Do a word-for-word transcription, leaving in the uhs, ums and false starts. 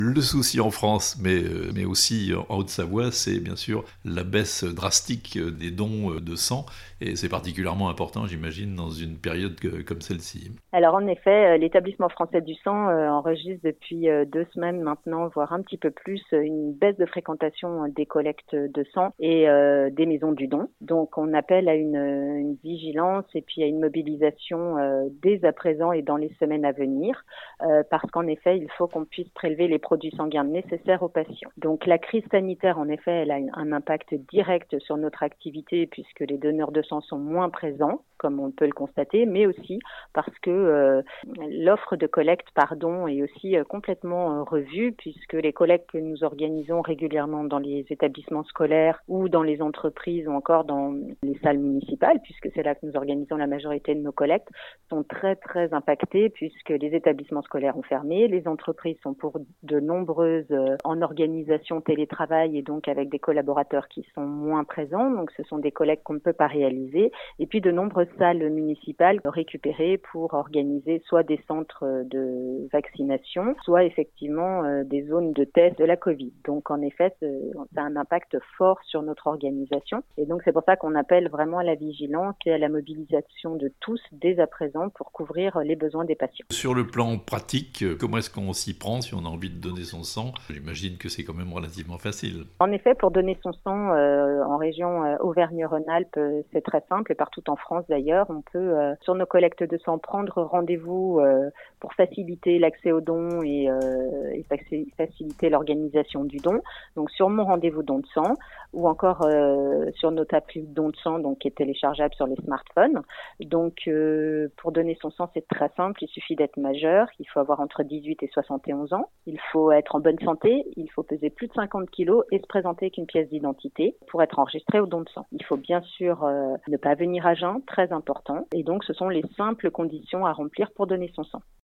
Le souci en France, mais, euh, mais aussi en Haute-Savoie, c'est bien sûr la baisse drastique des dons de sang. Et c'est particulièrement important, j'imagine, dans une période que- comme celle-ci. Alors en effet, euh, l'établissement français du sang euh, enregistre depuis euh, deux semaines maintenant, voire un petit peu plus, euh, une baisse de fréquentation euh, des collectes de sang et euh, des maisons du don. Donc on appelle à une, euh, une vigilance et puis à une mobilisation euh, dès à présent et dans les semaines à venir, euh, parce qu'en effet, il faut qu'on puisse prélever les produits sanguins nécessaires aux patients. Donc la crise sanitaire, en effet, elle a un impact direct sur notre activité puisque les donneurs de sang sont moins présents, comme on peut le constater, mais aussi parce que euh, l'offre de collecte pardon, est aussi euh, complètement euh, revue puisque les collectes que nous organisons régulièrement dans les établissements scolaires ou dans les entreprises ou encore dans les salles municipales, puisque c'est là que nous organisons la majorité de nos collectes, sont très très impactées puisque les établissements scolaires ont fermé, les entreprises sont pour de nombreuses euh, en organisation télétravail et donc avec des collaborateurs qui sont moins présents, donc ce sont des collectes qu'on ne peut pas réaliser, et puis de nombreuses salles municipales récupérées pour organiser soit des centres de vaccination, soit effectivement euh, des zones de test de la Covid. Donc en effet, ça a un impact fort sur notre organisation. Et donc c'est pour ça qu'on appelle vraiment à la vigilance et à la mobilisation de tous dès à présent pour couvrir les besoins des patients. Sur le plan pratique, comment est-ce qu'on s'y prend si on a envie de donner son sang? J'imagine que c'est quand même relativement facile. En effet, pour donner son sang euh, en région euh, Auvergne-Rhône-Alpes, euh, c'est très simple et partout en France d'ailleurs. On peut, euh, sur nos collectes de sang, prendre rendez-vous euh, pour faciliter l'accès aux dons et, euh, et faciliter l'organisation du don. Donc sur mon rendez-vous don de sang ou encore euh, sur notre appli don de sang, donc qui est téléchargeable sur les smartphones. Donc euh, pour donner son sang, c'est très simple. Il suffit d'être majeur. Il faut avoir entre dix-huit et soixante et onze ans. Il faut être en bonne santé. Il faut peser plus de cinquante kilos et se présenter avec une pièce d'identité pour être enregistré au don de sang. Il faut bien sûr euh, ne pas venir à jeun, très important. Et donc, ce sont les simples conditions à remplir pour donner son sang.